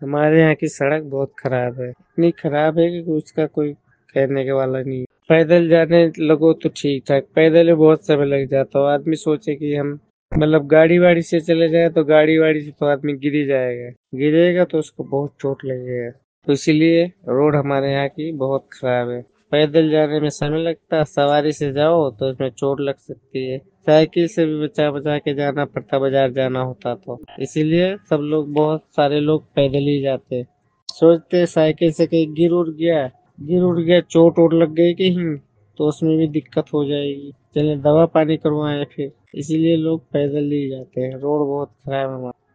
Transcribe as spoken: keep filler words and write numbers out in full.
हमारे यहाँ की सड़क बहुत खराब है, इतनी खराब है कि उसका कोई कहने के वाला नहीं है। पैदल जाने लगो तो ठीक ठाक, पैदल में बहुत समय लग जाता है। आदमी सोचे कि हम मतलब गाड़ी वाड़ी से चले जाए तो गाड़ी वाड़ी से तो आदमी गिर ही जाएगा, गिरेगा तो उसको बहुत चोट लगेगा। तो इसीलिए रोड हमारे यहाँ की बहुत खराब है। पैदल जाने में समय लगता है, सवारी से जाओ तो इसमें चोट लग सकती है। साइकिल से भी बचा बचा के जाना पड़ता, बाजार जाना होता तो इसीलिए सब लोग, बहुत सारे लोग पैदल ही जाते। सोचते साइकिल से कहीं गिर उड़ गया, गिर उड़ गया चोट वोट लग गई कहीं तो उसमें भी दिक्कत हो जाएगी, चले दवा पानी करवाएं फिर। इसीलिए लोग पैदल ही जाते हैं। रोड बहुत खराब है हमारा।